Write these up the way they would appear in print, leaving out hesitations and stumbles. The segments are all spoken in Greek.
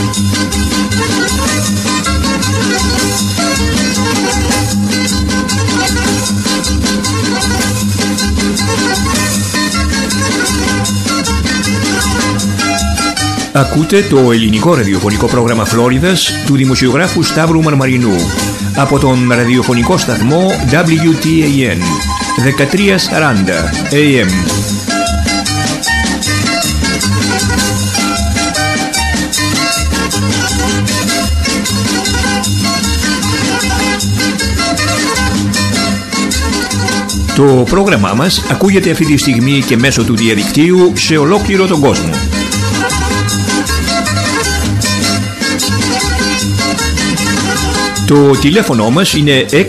Ακούτε το ελληνικό ραδιοφωνικό πρόγραμμα Φλόριδας του δημοσιογράφου Σταύρου Μαρμαρινού από τον ραδιοφωνικό σταθμό WTAN 1340 AM. Το πρόγραμμά μας ακούγεται αυτή τη στιγμή και μέσω του διαδικτύου σε ολόκληρο τον κόσμο. Το τηλέφωνο μας είναι 646-712-4032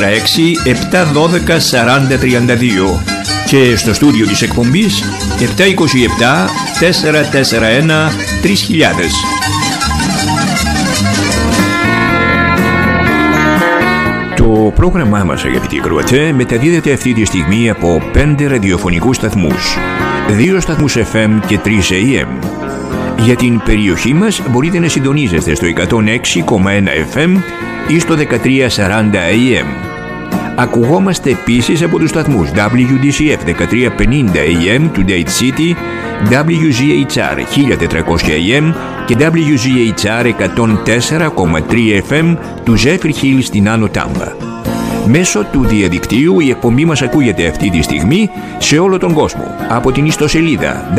και στο στούντιο της εκπομπής 727-441-3000. Το πρόγραμμά μας, αγαπητοί ακροατές, μεταδίδεται αυτή τη στιγμή από 5 ραδιοφωνικούς σταθμούς, 2 σταθμούς FM και 3 AM. Για την περιοχή μας μπορείτε να συντονίζεστε στο 106,1 FM ή στο 1340 AM. Ακουγόμαστε επίσης από τους σταθμούς WDCF 1350 AM του Date City, WGHR 1400 AM και WGHR 104,3 FM του Zephyr Hill στην Άνω Τάμπα. Μέσω του διαδικτύου η εκπομπή μας ακούγεται αυτή τη στιγμή σε όλο τον κόσμο από την ιστοσελίδα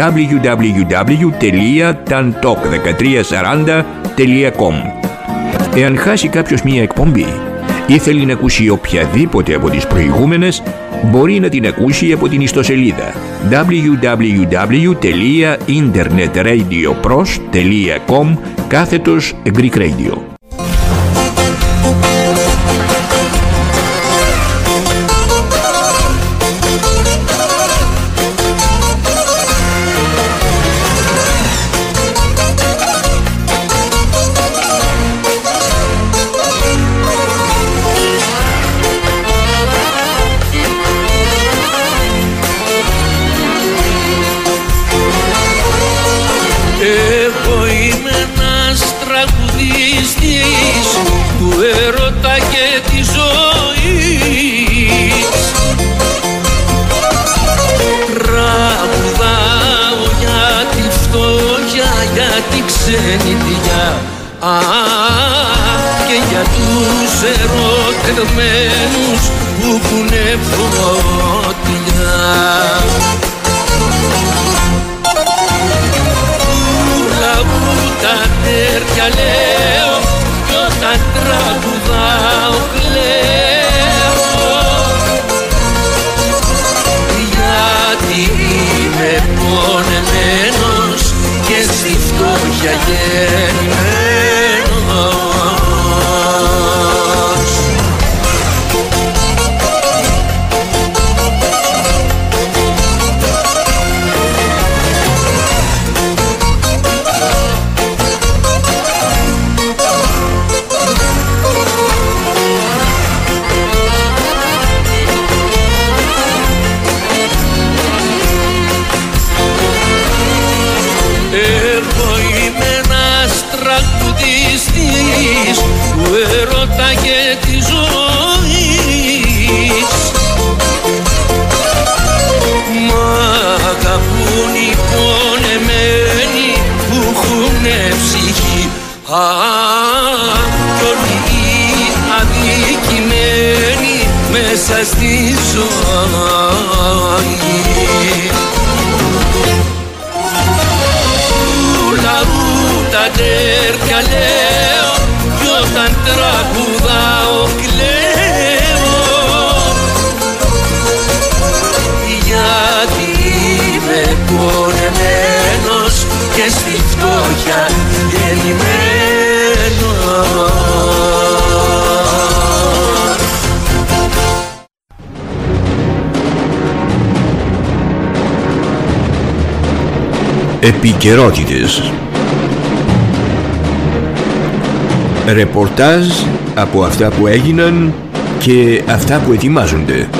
www.tantalk1340.com. Εάν χάσει κάποιος μία εκπομπή ή θέλει να ακούσει οποιαδήποτε από τις προηγούμενες, μπορεί να την ακούσει από την ιστοσελίδα www.internetradioPros.com/Greek Radio. Και για τους ερωτευμένους που έχουνε φωτιά, του λαού τα τέρια λέω κι όταν τραγουδάω κλαίω, γιατί είμαι πονεμένος και στη φτώχεια γεννημένος. Του έρωτα και της ζωής, μ' αγαπούν οι πονεμένοι που έχουνε ψυχή, κι όλοι οι αδικημένοι μέσα στη ζωή. Του λαού τα τέρια λέω κι όταν τραγουδάω κλαίω, γιατί είμαι πονεμένος και στη φτώχεια γεννημένος. Επικαιρότητες. Ρεπορτάζ από αυτά που έγιναν και αυτά που ετοιμάζονται.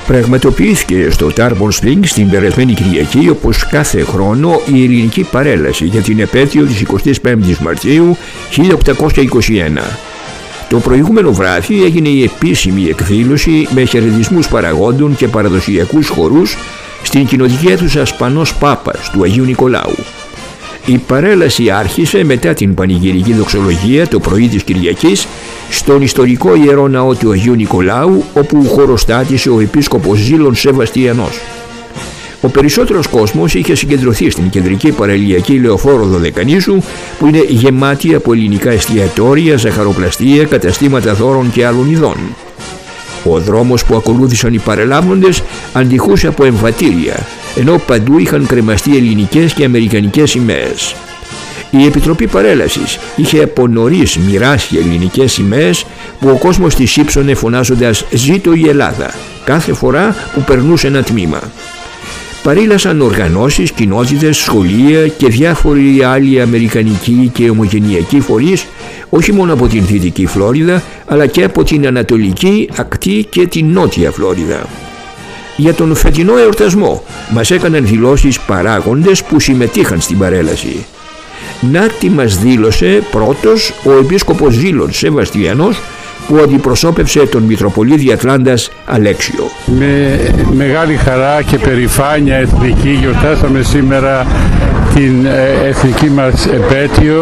Πραγματοποιήθηκε στο Tarpon Springs την περασμένη Κυριακή, όπως κάθε χρόνο, η ελληνική παρέλαση για την επέτειο της 25ης Μαρτίου 1821. Το προηγούμενο βράδυ έγινε η επίσημη εκδήλωση με χαιρετισμούς παραγόντων και παραδοσιακούς χορούς στην κοινοτική αίθουσα Σπανός Πάπας του Αγίου Νικολάου. Η παρέλαση άρχισε μετά την πανηγυρική δοξολογία το πρωί της Κυριακής στον ιστορικό Ιερό Ναό του Αγίου Νικολάου, όπου χωροστάτησε ο Επίσκοπος Ζήλων Σεβαστιανός. Ο περισσότερος κόσμος είχε συγκεντρωθεί στην κεντρική παραλιακή λεωφόρο Δωδεκανήσου, που είναι γεμάτη από ελληνικά εστιατόρια, ζαχαροπλαστεία, καταστήματα δώρων και άλλων ειδών. Ο δρόμος που ακολούθησαν οι παρελάμβοντες αντιχούσε από εμβατήρια, ενώ παντού είχαν κρεμαστεί ελληνικές και αμερικανικές σημαίες. Η Επιτροπή Παρέλασης είχε από νωρίς μοιράσει ελληνικές σημαίες που ο κόσμος τις ύψωνε φωνάζοντας «Ζήτω η Ελλάδα» κάθε φορά που περνούσε ένα τμήμα. Παρήλασαν οργανώσεις, κοινότητες, σχολεία και διάφοροι άλλοι αμερικανικοί και ομογενειακοί φορείς, όχι μόνο από την Δυτική Φλόριδα, αλλά και από την Ανατολική ακτή και την Νότια Φλόριδα. Για τον φετινό εορτασμό μας έκαναν δηλώσεις παράγοντες που συμμετείχαν στην παρέλαση. Να τι μας δήλωσε πρώτος ο Επίσκοπος Ζήλων Σεβαστιανός, που αντιπροσώπευσε τον Μητροπολίτη Ατλάντας Αλέξιο. Με μεγάλη χαρά και περηφάνεια εθνική γιορτάσαμε σήμερα την εθνική μας επέτειο.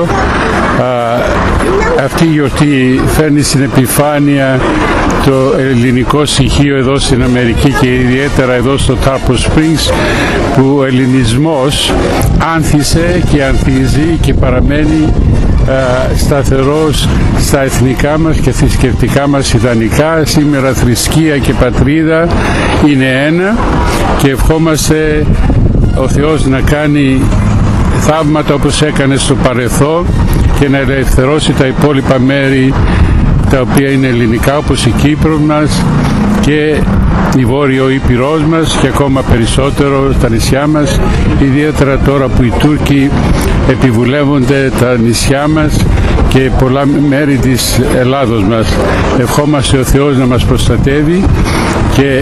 Αυτή η γιορτή φέρνει στην επιφάνεια το ελληνικό στοιχείο εδώ στην Αμερική και ιδιαίτερα εδώ στο Tarpon Springs, που ο ελληνισμός άνθησε και ανθίζει και παραμένει σταθερός στα εθνικά μας και θρησκευτικά μας ιδανικά. Σήμερα θρησκεία και πατρίδα είναι ένα και ευχόμαστε ο Θεός να κάνει θαύματα όπως έκανε στο παρελθόν και να ελευθερώσει τα υπόλοιπα μέρη τα οποία είναι ελληνικά, όπως η Κύπρος μας και η Βόρειο Ήπειρός μας και ακόμα περισσότερο τα νησιά μας, ιδιαίτερα τώρα που οι Τούρκοι επιβουλεύονται τα νησιά μας και πολλά μέρη της Ελλάδος μας. Ευχόμαστε ο Θεός να μας προστατεύει και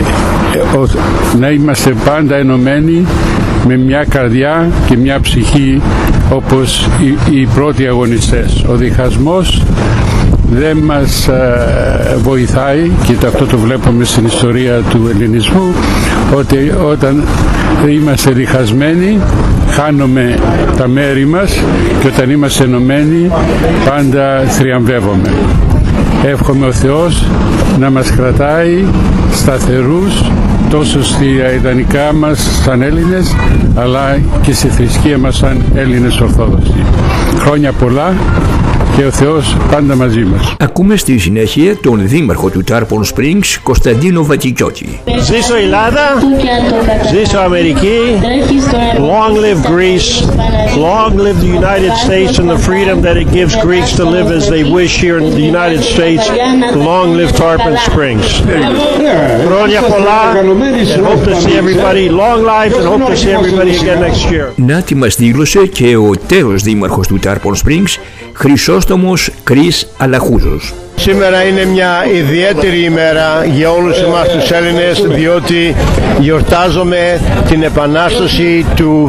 να είμαστε πάντα ενωμένοι με μια καρδιά και μια ψυχή όπως οι πρώτοι αγωνιστές. Ο διχασμός δεν μας βοηθάει και αυτό το βλέπουμε στην ιστορία του ελληνισμού, ότι όταν είμαστε διχασμένοι χάνουμε τα μέρη μας και όταν είμαστε ενωμένοι πάντα θριαμβεύουμε. Εύχομαι ο Θεός να μας κρατάει σταθερούς τόσο στη ιδανικά μας σαν Έλληνες αλλά και στη θρησκεία μας σαν Έλληνες Ορθόδοξοι. Χρόνια πολλά και ο Θεός πάντα μαζί μας. Ακούμε στη συνέχεια τον δήμαρχο του Tarpon Springs, Κωνσταντίνο Βατικιώτη. Ζήσω Ελλάδα, ζήσω Αμερική, long live Greece, long live the United States and the freedom that it gives Greeks to live as they wish here in the United States. Long live Tarpon Springs. Χρόνια πολλά and hope to see everybody, long life and hope to see everybody again next year. Να τι μας δήλωσε και ο τέος δήμαρχος του Tarpon Springs, Χρυσόστομος Κρίς Αλαχούζος. Σήμερα είναι μια ιδιαίτερη ημέρα για όλους εμάς τους Έλληνες, διότι γιορτάζουμε την Επανάσταση του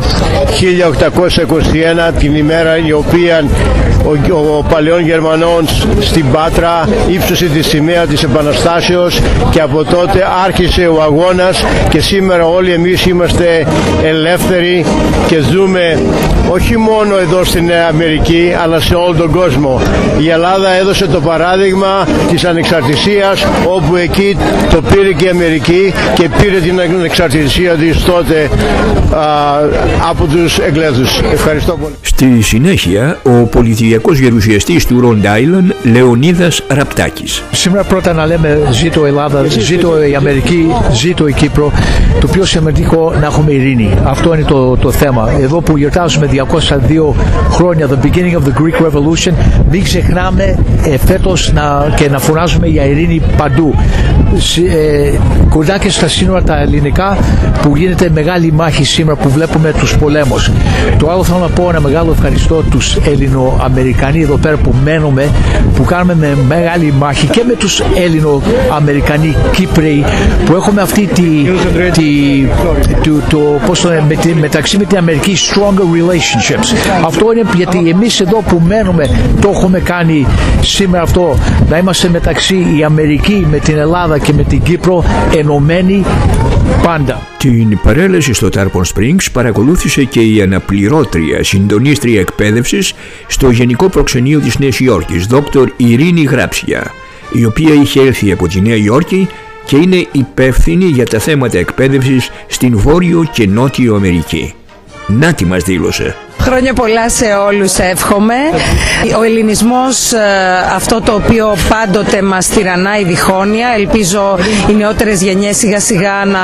1821, την ημέρα η οποία ο παλαιών Γερμανών στην Πάτρα ύψωσε τη σημαία της Επαναστάσεως και από τότε άρχισε ο αγώνας και σήμερα όλοι εμείς είμαστε ελεύθεροι και ζούμε όχι μόνο εδώ στην Αμερική αλλά σε όλο τον κόσμο. Η Ελλάδα έδωσε το παράδειγμα της ανεξαρτησίας, όπου εκεί το πήρε και η Αμερική και πήρε την ανεξαρτησία της τότε από τους Εγγλέζους. Ευχαριστώ πολύ. Στη συνέχεια ο πολιτιακός γερουσιαστής του Ροντ Άιλαντ, Λεωνίδας Ραπτάκης. Σήμερα πρώτα να λέμε ζήτω η Ελλάδα, ζήτω η Αμερική, ζήτω η Κύπρο. Το πιο σημαντικό να έχουμε ειρήνη. Αυτό είναι το θέμα. Εδώ που γιορτάζουμε 202 χρόνια, the beginning of the Greek Revolution, μην ξεχνάμε φέτος να φωνάζουμε για ειρήνη παντού. κοντά και στα σύνορα τα ελληνικά, που γίνεται μεγάλη μάχη σήμερα, που βλέπουμε τους πολέμους. Το άλλο θέλω να πω ένα μεγάλο ευχαριστώ τους Ελληνοαμερικανοί εδώ πέρα που μένουμε, που κάνουμε μεγάλη μάχη, και με τους Ελληνοαμερικανοί Κύπροι, που έχουμε αυτή μεταξύ με την Αμερική stronger relationships. Αυτό είναι γιατί εμείς εδώ που μένουμε το έχουμε κάνει σήμερα αυτό, να είμαστε μεταξύ η Αμερική με την Ελλάδα και με την Κύπρο ενωμένοι πάντα. Την παρέλαση στο Tarpon Springs παρακολούθησε και η αναπληρώτρια συντονίστρια εκπαίδευσης στο Γενικό Προξενείο της Νέας Υόρκης, Δόκτωρ Ειρήνη Γράψια, η οποία είχε έρθει από τη Νέα Υόρκη και είναι υπεύθυνη για τα θέματα εκπαίδευσης στην Βόρειο και Νότιο Αμερική. Να τι μας δήλωσε. Χρόνια πολλά σε όλους εύχομαι. Ο ελληνισμός, αυτό το οποίο πάντοτε μας τυραννάει διχόνοια, ελπίζω οι νεότερες γενιές σιγά σιγά να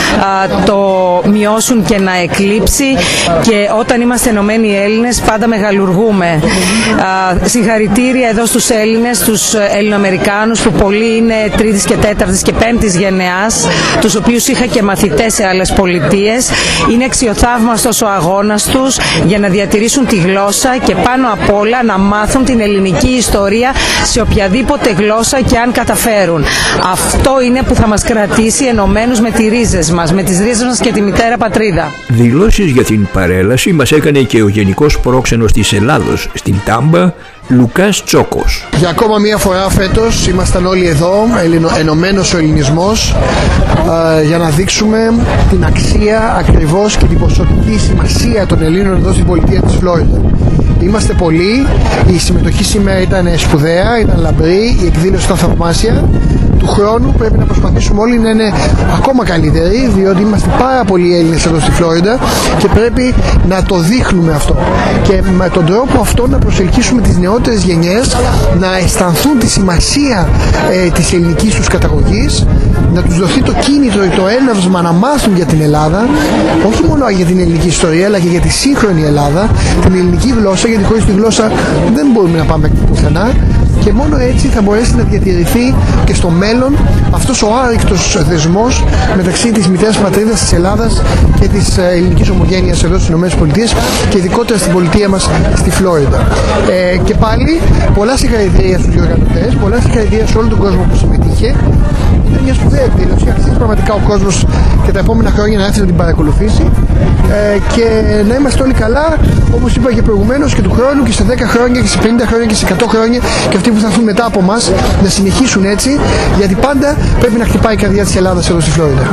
το μειώσουν και να εκλείψει, και όταν είμαστε ενωμένοι οι Έλληνες πάντα μεγαλουργούμε. Συγχαρητήρια εδώ στους Έλληνες, τους Ελληνοαμερικάνους, που πολλοί είναι τρίτης και τέταρτης και πέμπτης γενεάς, τους οποίους είχα και μαθητές σε άλλες πολιτείες. Είναι αξιοθαύμαστος ο αγώνας τους για να διατηρήσουν τη γλώσσα και πάνω απ' όλα να μάθουν την ελληνική ιστορία σε οποιαδήποτε γλώσσα και αν καταφέρουν. Αυτό είναι που θα μας κρατήσει ενωμένους με τις ρίζες μας, και τη μητέρα πατρίδα. Δηλώσεις για την παρέλαση μας έκανε και ο Γενικός Πρόξενος της Ελλάδος στην Τάμπα, Λουκάς Τσόκος. Για ακόμα μία φορά φέτος ήμασταν όλοι εδώ, ενωμένος ο ελληνισμός, για να δείξουμε την αξία ακριβώς και την ποσοτική σημασία των Ελλήνων εδώ στην πολιτεία της Φλόριντα. Είμαστε πολλοί, η συμμετοχή σήμερα ήταν σπουδαία, ήταν λαμπρή, η εκδήλωση ήταν θαυμάσια. Του χρόνου πρέπει να προσπαθήσουμε όλοι να είναι ακόμα καλύτεροι, διότι είμαστε πάρα πολλοί Έλληνες εδώ στη Φλόριντα και πρέπει να το δείχνουμε αυτό. Και με τον τρόπο αυτό να προσελκύσουμε τις νεότερες γενιές να αισθανθούν τη σημασία της ελληνικής τους καταγωγής, να τους δοθεί το κίνητρο ή το έναυσμα να μάθουν για την Ελλάδα, όχι μόνο για την ελληνική ιστορία, αλλά και για τη σύγχρονη Ελλάδα, την ελληνική γλώσσα, γιατί χωρίς τη γλώσσα δεν μπορούμε να πάμε πουθενά. Και μόνο έτσι θα μπορέσει να διατηρηθεί και στο μέλλον αυτός ο άρρηκτος δεσμός μεταξύ της μητέρας πατρίδας της Ελλάδας και της ελληνικής ομογένειας εδώ στις ΗΠΑ και ειδικότερα στην πολιτεία μας στη Φλόριντα. Και πάλι πολλά συγχαρητήρια στους διοργανωτές, πολλά συγχαρητήρια σε όλο τον κόσμο που συμμετείχε. Είναι μια σπουδαία εκδήλωση, αξίζει πραγματικά ο κόσμος και τα επόμενα χρόνια να έρθει να την παρακολουθήσει, και να είμαστε όλοι καλά, όπως είπα και προηγουμένως, και του χρόνου και σε 10 χρόνια και σε 50 χρόνια και σε 100 χρόνια, και αυτοί που θα έρθουν μετά από μας να συνεχίσουν έτσι, γιατί πάντα πρέπει να χτυπάει η καρδιά της Ελλάδας εδώ στη Φλόριντα.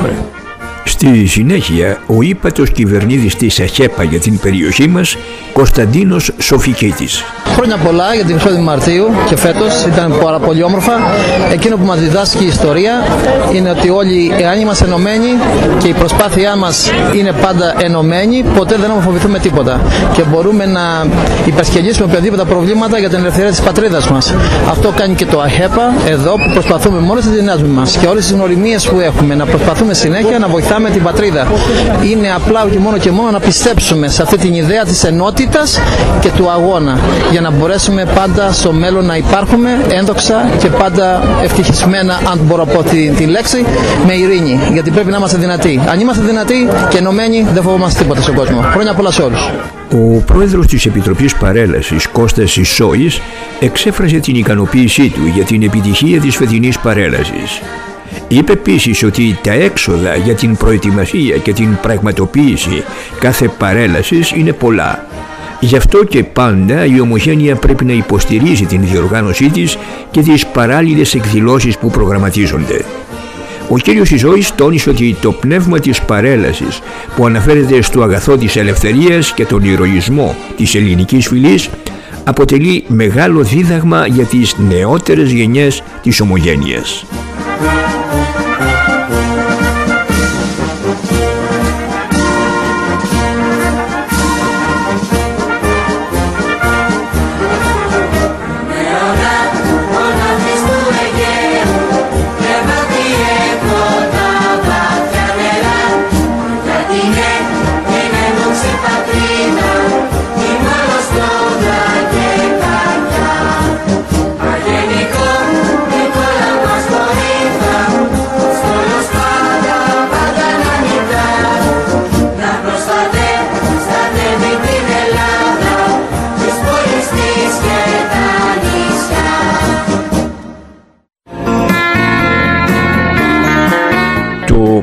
Στη συνέχεια, ο ύπατος κυβερνήτης της ΑΧΕΠΑ για την περιοχή μας, Κωνσταντίνος Σοφικίτης. Χρόνια πολλά για την 1η Μαρτίου και φέτος ήταν πάρα πολύ όμορφα. Εκείνο που μας διδάσκει η ιστορία είναι ότι όλοι, εάν είμαστε ενωμένοι και η προσπάθειά μας είναι πάντα ενωμένη, ποτέ δεν φοβηθούμε τίποτα και μπορούμε να υπερσκελίσουμε οποιαδήποτε προβλήματα για την ελευθερία της πατρίδας μας. Αυτό κάνει και το ΑΧΕΠΑ εδώ, που προσπαθούμε με όλες τις δυνάμεις μας και όλες τις γνωριμίες που έχουμε να προσπαθούμε συνέχεια να βοηθάμε την πατρίδα. Είναι απλά και μόνο να πιστέψουμε σε αυτή την ιδέα της ενότητας και του αγώνα, για να μπορέσουμε πάντα στο μέλλον να υπάρχουμε ένδοξα και πάντα ευτυχισμένα, αν μπορώ να πω τη λέξη, με ειρήνη. Γιατί πρέπει να είμαστε δυνατοί. Αν είμαστε δυνατοί και ενωμένοι, δεν φοβόμαστε τίποτα στον κόσμο. Χρόνια πολλά σε όλους. Ο πρόεδρος της Επιτροπής Παρέλασης, Κώστας Ισόης, εξέφρασε την ικανοποίησή του για την επιτυχία της φετινής παρέλασης. Είπε επίσης ότι τα έξοδα για την προετοιμασία και την πραγματοποίηση κάθε παρέλασης είναι πολλά. Γι' αυτό και πάντα η Ομογένεια πρέπει να υποστηρίζει την διοργάνωσή της και τις παράλληλες εκδηλώσεις που προγραμματίζονται. Ο κύριος Ισόης τόνισε ότι το πνεύμα της παρέλασης, που αναφέρεται στο αγαθό της ελευθερίας και τον ηρωισμό της ελληνικής φυλής, αποτελεί μεγάλο δίδαγμα για τις νεότερες γενιές της Ομογένειας.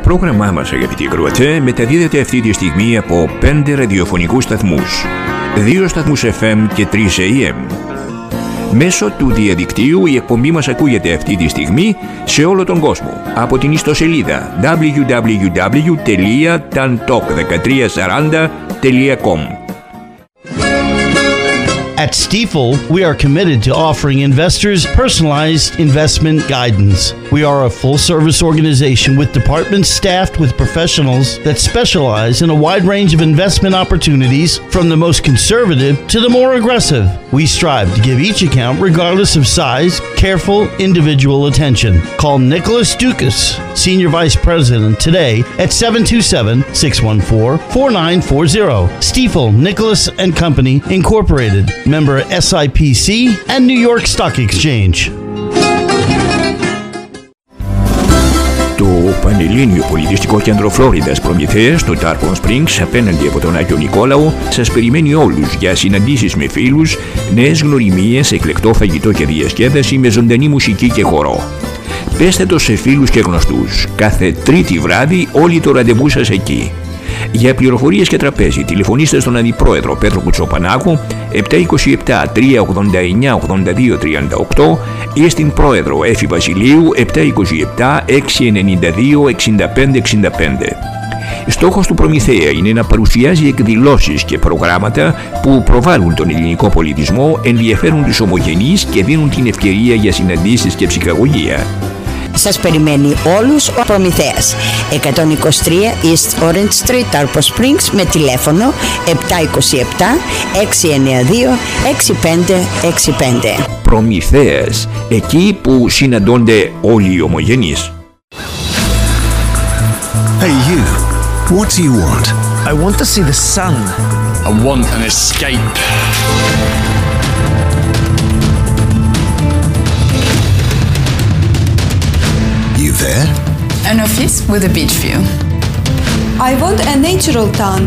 πρόγραμμά μας, αγαπητοί ακροατές, μεταδίδεται αυτή τη στιγμή από 5 ραδιοφωνικούς σταθμούς, 2 σταθμούς FM και 3 AM. Μέσω του διαδικτύου η εκπομπή μας ακούγεται αυτή τη στιγμή σε όλο τον κόσμο από την ιστοσελίδα www.tantalk1340.com. At Stifel, we are committed to offering investors personalized investment guidance. We are a full-service organization with departments staffed with professionals that specialize in a wide range of investment opportunities, from the most conservative to the more aggressive. We strive to give each account, regardless of size, careful individual attention. Call Nicholas Dukas, Senior Vice President, today at 727-614-4940. Stifel, Nicholas & Company, Incorporated. Member SIPC and New York Stock Exchange. Το Πανελλήνιο Πολιτιστικό Κέντρο Φλόριδας Προμηθέας στο Tarpon Springs, απέναντι από τον Άγιο Νικόλαο, σας περιμένει όλους για συναντήσεις με φίλους, νέες γνωριμίες, εκλεκτό φαγητό και διασκέδαση με ζωντανή μουσική και χορό. Πέστε το σε φίλους και γνωστούς. Κάθε Τρίτη βράδυ όλοι το ραντεβού σας εκεί. Για πληροφορίες και τραπέζι τηλεφωνήστε στον Αντιπρόεδρο Πέτρο Κουτσοπανάκου 727-389-8238 ή στην Πρόεδρο Έφη Βασιλείου 727-692-6565. Στόχος του Προμηθέα είναι να παρουσιάζει εκδηλώσεις και προγράμματα που προβάλλουν τον ελληνικό πολιτισμό, ενδιαφέρουν τους ομογενείς και δίνουν την ευκαιρία για συναντήσεις και ψυχαγωγία. Σας περιμένει όλους ο Προμηθέας. 123 East Orange Street, Tarpon Springs, με τηλέφωνο 727-692-6565. Προμηθέας, εκεί που συναντώνται όλοι οι ομογενείς. Hey you, what do you want? I want to see the sun. I want an escape. You there? An office with a beach view. I want a natural town.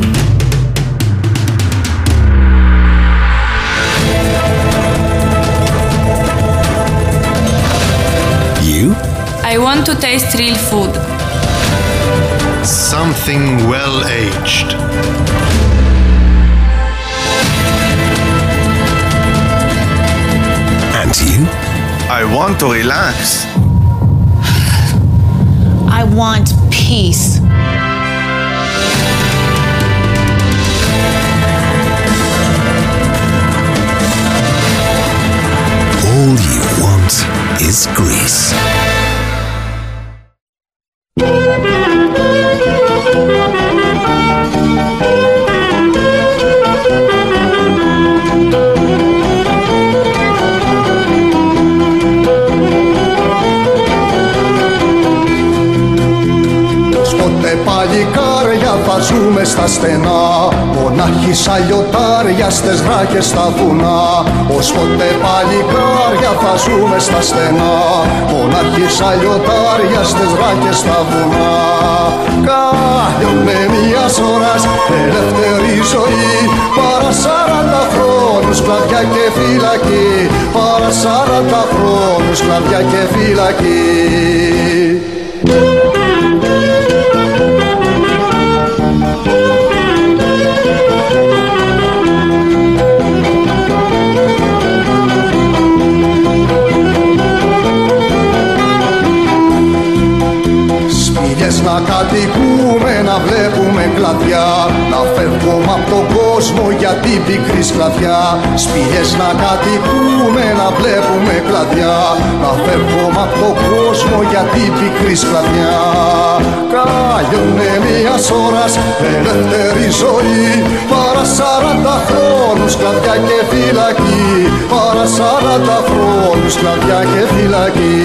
You? I want to taste real food. Something well-aged. And you? I want to relax. I want peace. All you want is Greece. Θα ζούμε στα στενά, μονάχοι σαν λιωτάρια στες βράχες στα βουνά. Ως ποτέ παλικάρια θα ζούμε στα στενά, μονάχοι σαν λιωτάρια στες βράχες στα βουνά. Κάλλιον μιας ώρας ελεύθερη ζωή, παρά 40 χρόνους σκλαβιά και φυλακή, παρά 40 χρόνους σκλαβιά και φυλακή. Να κατοικούμε, να βλέπουμε κλαδιά, να φεύγουμε από τον κόσμο για την πικρή σκλαβιά. Σπηλιές να κατοικούμε, να βλέπουμε κλαδιά, να φεύγουμε από τον κόσμο για την πικρή σκλαβιά. Κάλλιονε μιας ώρας ελεύθερη ζωή, παρά 40 χρόνους σκλαβιά και φυλακή, παρά 40 χρόνους σκλαβιά και φυλακή.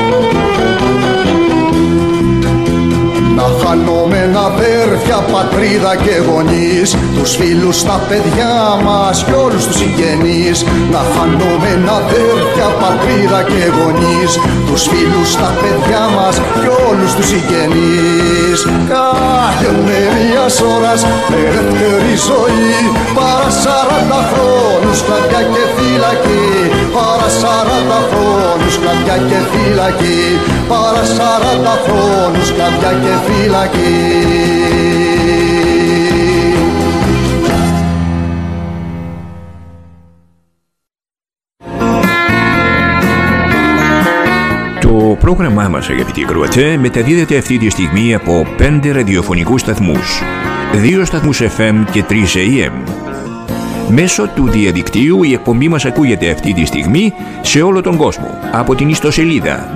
Χανόμενα αδέρφια, πατρίδα πατρίδα και γονείς, τους φίλους, τα παιδιά μας και όλους τους συγγενείς. Να φανούμε αδέρφια, πατρίδα και γονείς, τους φίλους, τα παιδιά μας και όλους τους συγγενείς. Κάθε μερίας ώρας ελεύθερη ζωή, παρά 40 χρόνους κλαδιά και φυλακή, παρά 40 χρόνους κλαδιά και φυλακή, παρά 40 χρόνους κλαδιά και φυλακή. Το πρόγραμμά μας, αγαπητοί ακροατές, μεταδίδεται αυτή τη στιγμή από 5 ραδιοφωνικούς σταθμούς, 2 σταθμούς FM και 3 AM. Μέσω του διαδικτύου η εκπομπή μας ακούγεται αυτή τη στιγμή σε όλο τον κόσμο από την ιστοσελίδα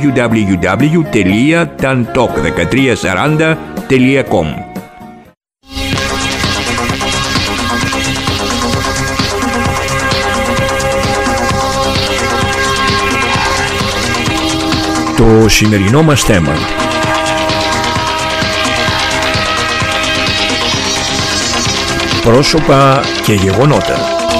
www.tantalk1340.com. Το σημερινό μας θέμα: πρόσωπα και γεγονότα.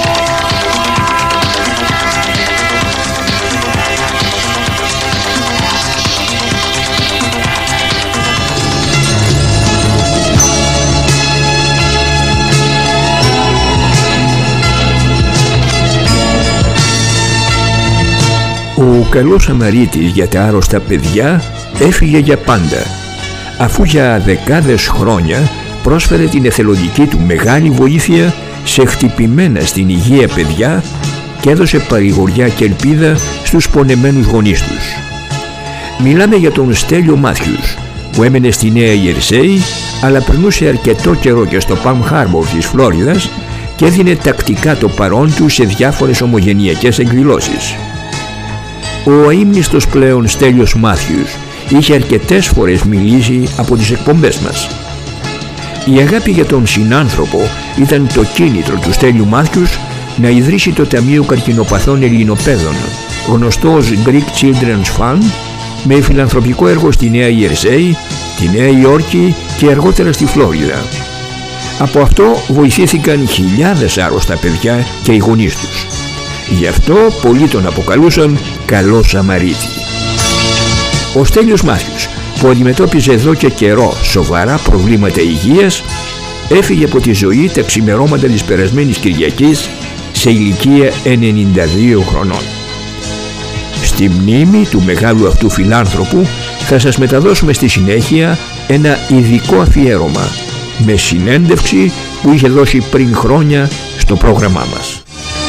Ο καλός Σαμαρίτης για τα άρρωστα παιδιά έφυγε για πάντα, αφού για δεκάδες χρόνια πρόσφερε την εθελοντική του μεγάλη βοήθεια σε χτυπημένα στην υγεία παιδιά και έδωσε παρηγοριά και ελπίδα στους πονεμένους γονείς τους. Μιλάμε για τον Στέλιο Μάθιους, που έμενε στη Νέα Ιερσέη, αλλά περνούσε αρκετό καιρό και στο Palm Harbor της Φλόριδας και έδινε τακτικά το παρόν του σε διάφορες ομογενειακές εκδηλώσεις. Ο αείμνηστος πλέον Στέλιος Μάθιους είχε αρκετές φορές μιλήσει από τις εκπομπές μας. Η αγάπη για τον συνάνθρωπο ήταν το κίνητρο του Στέλιου Μάθιους να ιδρύσει το Ταμείο Καρκινοπαθών Ελληνοπαίδων, γνωστό ως Greek Children's Fund, με φιλανθρωπικό έργο στη Νέα Ιερσέη, τη Νέα Υόρκη και αργότερα στη Φλόριδα. Από αυτό βοηθήθηκαν χιλιάδες άρρωστα παιδιά και οι γονείς τους. Γι' αυτό πολλοί τον αποκαλούσαν καλό Σαμαρίτη. Ο Στέλιος Μάθιους, που αντιμετώπιζε εδώ και καιρό σοβαρά προβλήματα υγείας, έφυγε από τη ζωή τα ξημερώματα της περασμένης Κυριακής σε ηλικία 92 χρονών. Στη μνήμη του μεγάλου αυτού φιλάνθρωπου θα σας μεταδώσουμε στη συνέχεια ένα ειδικό αφιέρωμα με συνέντευξη που είχε δώσει πριν χρόνια στο πρόγραμμά μας.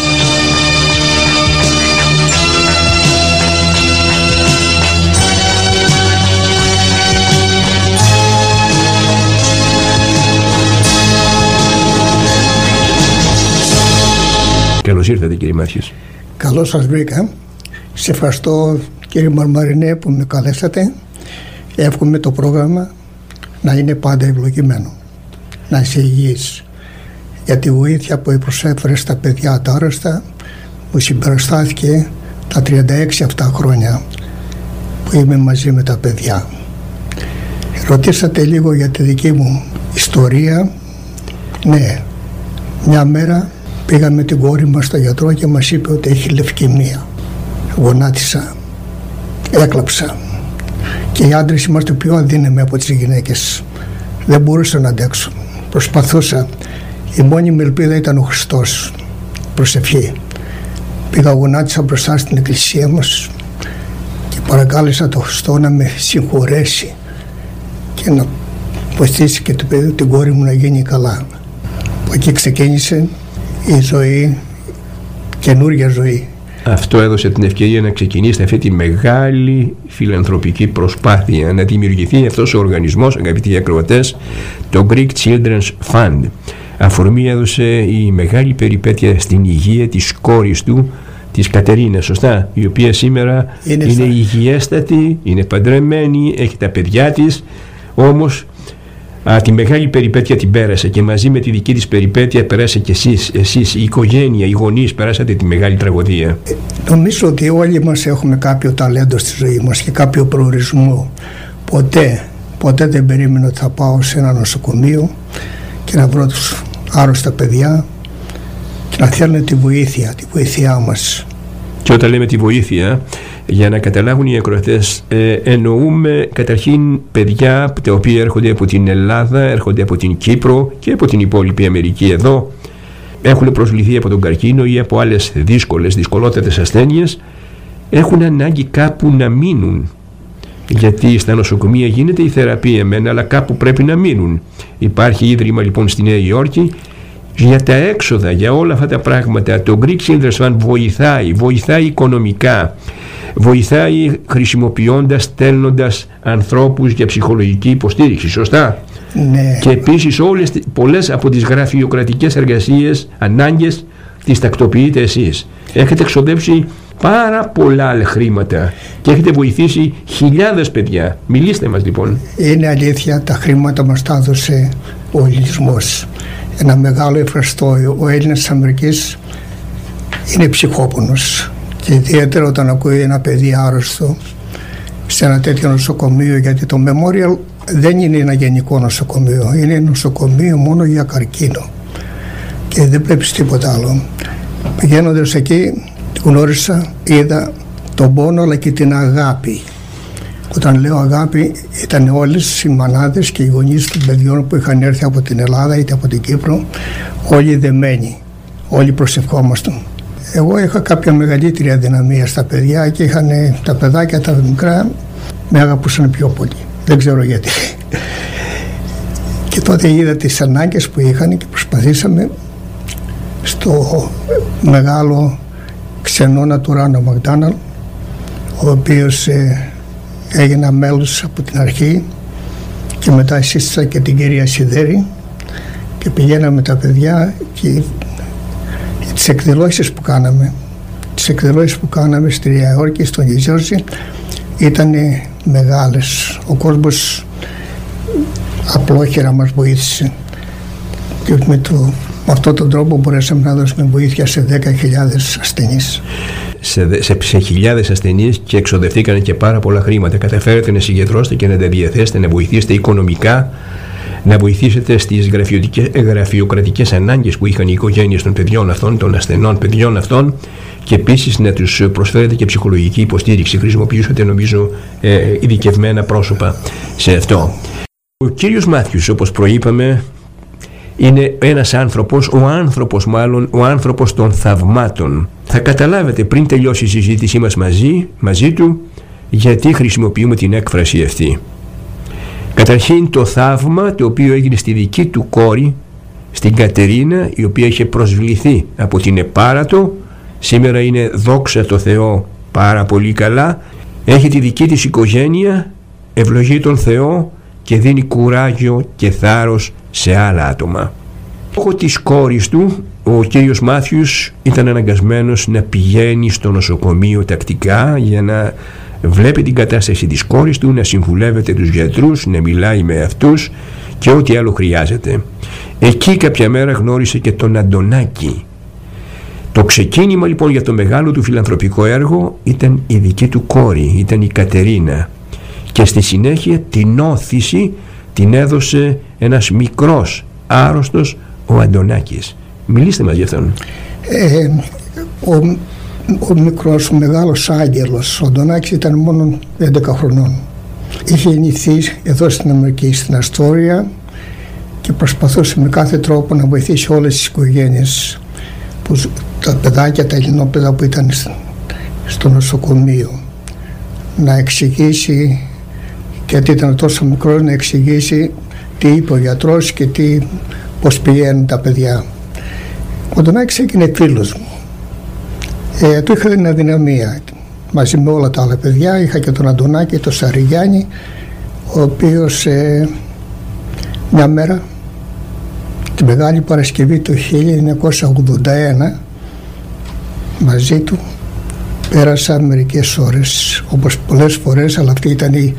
Καλώς ήρθατε, κύριε Μάθιους. Καλώς σας βρήκα. Σε ευχαριστώ, κύριε Μαρμαρινέ, που με καλέσατε. Εύχομαι το πρόγραμμα να είναι πάντα ευλογημένο, να είσαι υγιής, για τη βοήθεια που προσέφερε στα παιδιά τα άρρωστα, που συμπαραστάθηκε τα 36 αυτά χρόνια που είμαι μαζί με τα παιδιά. Ρωτήσατε λίγο για τη δική μου ιστορία. Ναι, μια μέρα πήγαμε με την κόρη μας στο γιατρό και μας είπε ότι έχει λευκαιμία. Γονάτισα, έκλαψα, και οι άντρες είμαστε πιο αδύναμοι από τις γυναίκες. Δεν μπορούσα να αντέξω. Προσπαθούσα. Η μόνιμη ελπίδα ήταν ο Χριστός. Προσευχή. Πήγα, γονάτισα μπροστά στην εκκλησία μας και παρακάλεσα τον Χριστό να με συγχωρέσει και να βοηθήσει και το παιδί, την κόρη μου, να γίνει καλά. Από εκεί ξεκίνησε η ζωή, καινούργια ζωή. Αυτό έδωσε την ευκαιρία να ξεκινήσετε αυτή τη μεγάλη φιλανθρωπική προσπάθεια, να δημιουργηθεί αυτός ο οργανισμός, αγαπητοί ακροατές, το Greek Children's Fund. Αφορμή έδωσε η μεγάλη περιπέτεια στην υγεία της κόρης του, της Κατερίνας, σωστά, η οποία σήμερα είναι υγιέστατη, είναι παντρεμένη, έχει τα παιδιά της, όμως τη μεγάλη περιπέτεια την πέρασε και μαζί με τη δική της περιπέτεια περάσε και εσείς, η οικογένεια, οι γονείς, περάσατε τη μεγάλη τραγωδία. Νομίζω ότι όλοι μας έχουμε κάποιο ταλέντο στη ζωή μας και κάποιο προορισμό. Ποτέ δεν περίμενα ότι θα πάω σε ένα νοσοκομείο και να βρω τους άρρωστα παιδιά και να θέλουν τη βοήθειά μας. Και όταν λέμε τη βοήθεια, για να καταλάβουν οι ακροατές, εννοούμε καταρχήν παιδιά τα οποία έρχονται από την Ελλάδα, έρχονται από την Κύπρο και από την υπόλοιπη Αμερική εδώ, έχουν προσβληθεί από τον καρκίνο ή από άλλες δυσκολότερες ασθένειες, έχουν ανάγκη κάπου να μείνουν. Γιατί στα νοσοκομεία γίνεται η θεραπεία μεν, αλλά κάπου πρέπει να μείνουν. Υπάρχει ίδρυμα λοιπόν στη Νέα Υόρκη για τα έξοδα, για όλα αυτά τα πράγματα. Το Greek Children's Fund βοηθάει οικονομικά, βοηθάει χρησιμοποιώντας, στέλνοντας ανθρώπους για ψυχολογική υποστήριξη, σωστά? Ναι. Και επίσης πολλές από τις γραφειοκρατικές εργασίες, ανάγκες, τις τακτοποιείτε εσείς. Έχετε εξοδεύσει πάρα πολλά χρήματα και έχετε βοηθήσει χιλιάδες παιδιά. Μιλήστε μας λοιπόν. Είναι αλήθεια, τα χρήματα μας τα έδωσε ο ελληνισμός. Ένα μεγάλο ευχαριστώ. Ο Έλληνας της Αμερικής είναι ψυχόπονος και ιδιαίτερα όταν ακούει ένα παιδί άρρωστο σε ένα τέτοιο νοσοκομείο, γιατί το Memorial δεν είναι ένα γενικό νοσοκομείο, είναι νοσοκομείο μόνο για καρκίνο και δεν πρέπει τίποτα άλλο. Πηγαίνοντας εκεί γνώρισα, είδα τον πόνο αλλά και την αγάπη. Όταν λέω αγάπη, ήταν όλες οι μανάδες και οι γονείς των παιδιών που είχαν έρθει από την Ελλάδα είτε από την Κύπρο, όλοι δεμένοι, όλοι προσευχόμασταν. Εγώ είχα κάποια μεγαλύτερη αδυναμία στα παιδιά και τα παιδάκια τα μικρά με αγαπούσαν πιο πολύ. Δεν ξέρω γιατί. Και τότε είδα τις ανάγκες που είχαν και προσπαθήσαμε στο μεγάλο ξενώνα του Ράνο Μακδόναλντ, ο οποίος έγινα μέλος από την αρχή και μετά σύστησα και την κυρία Σιδέρη και πηγαίναμε τα παιδιά και τις εκδηλώσεις που κάναμε στη Νέα Υόρκη, στο Νιου Τζέρσι ήταν μεγάλες. Ο κόσμος απλόχερα μας βοήθησε και με αυτόν τον τρόπο μπορέσαμε να δώσουμε βοήθεια σε 10.000 ασθενείς. Σε χιλιάδες ασθενείς και εξοδευτήκαν και πάρα πολλά χρήματα. Καταφέρετε να συγκεντρώσετε και να τα διαθέσετε, να βοηθήσετε οικονομικά, να βοηθήσετε στις γραφειοκρατικές ανάγκες που είχαν οι οικογένειες των παιδιών αυτών, των ασθενών παιδιών αυτών, και επίσης να τους προσφέρετε και ψυχολογική υποστήριξη. Χρησιμοποιήσατε νομίζω ειδικευμένα πρόσωπα σε αυτό. Ο κύριος Μάθιους, όπως προείπαμε, είναι ένας άνθρωπος, ο άνθρωπος των θαυμάτων. Θα καταλάβετε πριν τελειώσει η συζήτησή μας μαζί του γιατί χρησιμοποιούμε την έκφραση αυτή. Καταρχήν το θαύμα το οποίο έγινε στη δική του κόρη, στην Κατερίνα, η οποία είχε προσβληθεί από την Επάρατο, σήμερα είναι δόξα τω Θεώ πάρα πολύ καλά, έχει τη δική της οικογένεια, ευλογεί τον Θεό και δίνει κουράγιο και θάρρος σε άλλα άτομα. Λόγω της κόρης του, ο κύριος Μάθιους ήταν αναγκασμένος να πηγαίνει στο νοσοκομείο τακτικά για να βλέπει την κατάσταση της κόρης του, να συμβουλεύεται τους γιατρούς, να μιλάει με αυτούς και ό,τι άλλο χρειάζεται. Εκεί κάποια μέρα γνώρισε και τον Αντωνάκη. Το ξεκίνημα λοιπόν για το μεγάλο του φιλανθρωπικό έργο ήταν η δική του κόρη, ήταν η Κατερίνα. Και στη συνέχεια την όθηση την έδωσε ένας μικρός άρρωστος, ο Αντωνάκης. Μιλήστε μας για αυτόν. Ο μικρός, ο μεγάλος άγγελος, ο Αντωνάκης ήταν μόνο 11 χρονών. Είχε γεννηθεί εδώ στην Αμερική, στην Αστόρια, και προσπαθούσε με κάθε τρόπο να βοηθήσει όλες τις οικογένειες, τα παιδάκια, τα ελληνόπαιδα που ήταν στο νοσοκομείο, να εξηγήσει, γιατί ήταν τόσο μικρός, να εξηγήσει τι είπε ο γιατρός και πώς πηγαίνουν τα παιδιά. Ο Αντωνάκης έγινε φίλος μου. Του είχα την αδυναμία μαζί με όλα τα άλλα παιδιά. Είχα και τον Αντωνάκη, τον Σαριγιάννη, ο οποίος μια μέρα τη Μεγάλη Παρασκευή του 1981 μαζί του πέρασα μερικές ώρες, όπως πολλές φορές, αλλά αυτή ήταν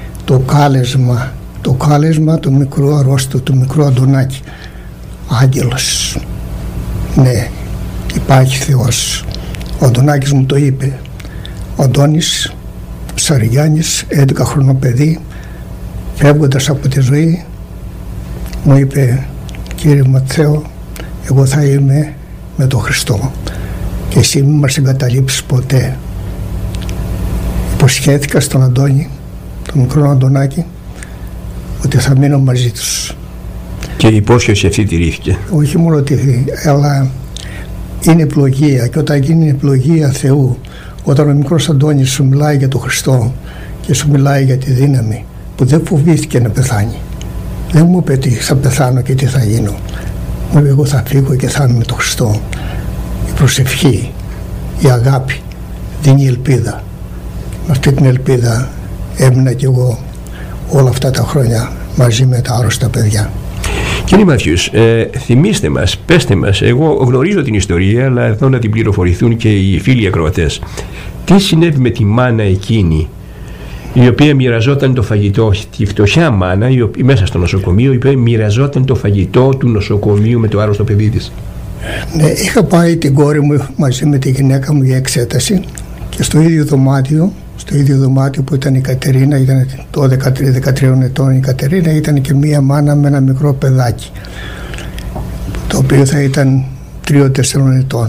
το κάλεσμα του μικρού αρρώστου, του μικρού Αντωνάκη. Άγγελος, ναι, υπάρχει Θεός. Ο Αντωνάκης μου το είπε. Ο Αντώνης Σαριγιάννης, 11 χρονό παιδί, φεύγοντας από τη ζωή, μου είπε: Κύριε Ματθαίο, εγώ θα είμαι με τον Χριστό και εσύ μην μας εγκαταλείψεις ποτέ. Υποσχέθηκα στον Αντώνη, τον μικρό Αντωνάκη, ότι θα μείνω μαζί τους. Και η υπόσχεση αυτή τηρήθηκε. Όχι μόνο ότι, αλλά είναι ευλογία, και όταν γίνει ευλογία Θεού, όταν ο μικρός Αντώνης σου μιλάει για τον Χριστό και σου μιλάει για τη δύναμη, που δεν φοβήθηκε να πεθάνει. Δεν μου είπε ότι θα πεθάνω και τι θα γίνω. Μου είπε εγώ θα φύγω και θα είμαι με τον Χριστό. Η προσευχή, η αγάπη δίνει ελπίδα. Με αυτή την ελπίδα έμεινα κι εγώ όλα αυτά τα χρόνια μαζί με τα άρρωστα παιδιά. Κύριε Μάθιους, θυμίστε μας, πέστε μας, εγώ γνωρίζω την ιστορία, αλλά εδώ να την πληροφορηθούν και οι φίλοι ακροατές. Τι συνέβη με τη μάνα εκείνη, η οποία μοιραζόταν το φαγητό, τη φτωχιά μάνα, μέσα στο νοσοκομείο, η οποία μοιραζόταν το φαγητό του νοσοκομείου με το άρρωστο παιδί της? Ναι, είχα πάει την κόρη μου μαζί με τη γυναίκα μου για εξέταση και στο ίδιο δωμάτιο που ήταν η Κατερίνα, ήταν το 13 ετών η Κατερίνα, ήταν και μία μάνα με ένα μικρό παιδάκι, το οποίο θα ήταν 3-4 ετών.